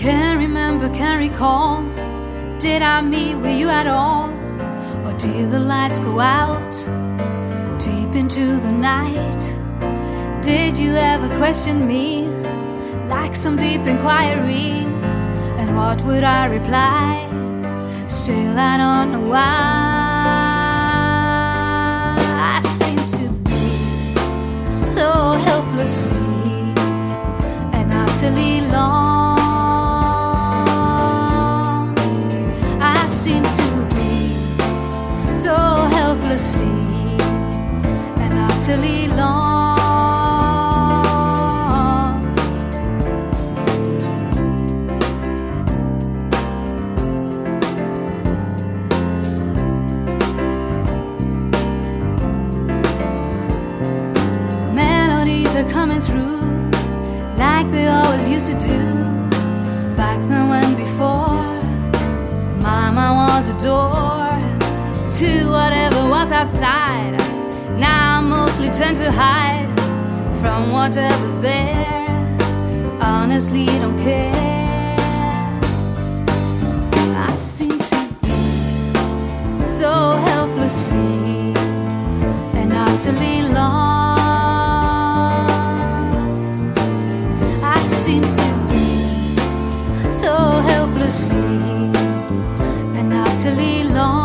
Can't remember, can't recall. Did I meet with you at all? Or did the lights go out deep into the night? Did you ever question me like some deep inquiry? And what would I reply? Still I don't know why. I seem to be so helplessly and utterly lost. I seem to be so helplessly and utterly lost. Melodies are coming through like they always used to do. Back then when before Mama was a door to whatever was outside. Now I mostly tend to hide from whatever's there. Honestly, don't care. I seem to be so helplessly and utterly lost. I seem to be so helplessly and utterly lost.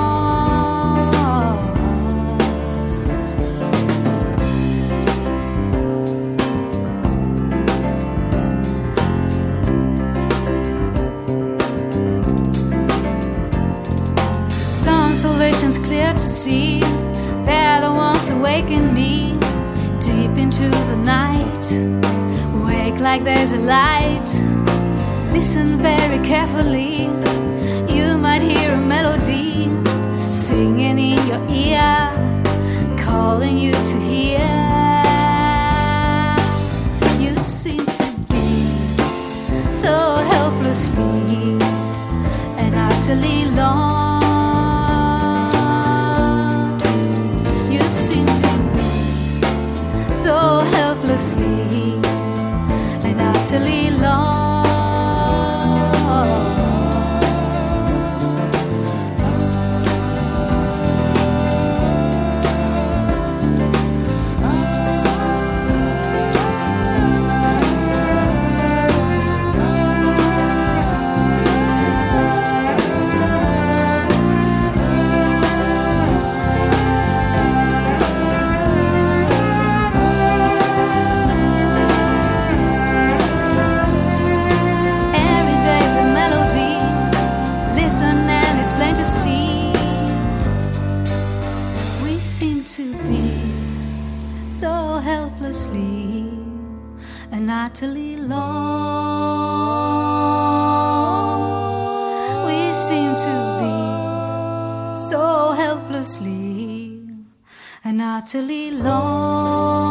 Salvation's clear to see. They're the ones awaken me deep into the night. Wake like there's a light. Listen very carefully. You might hear a melody singing in your ear, calling you to hear. You seem to be so helplessly and utterly lost. So helplessly and utterly lost. Helplessly and utterly lost. We seem to be so helplessly and utterly lost.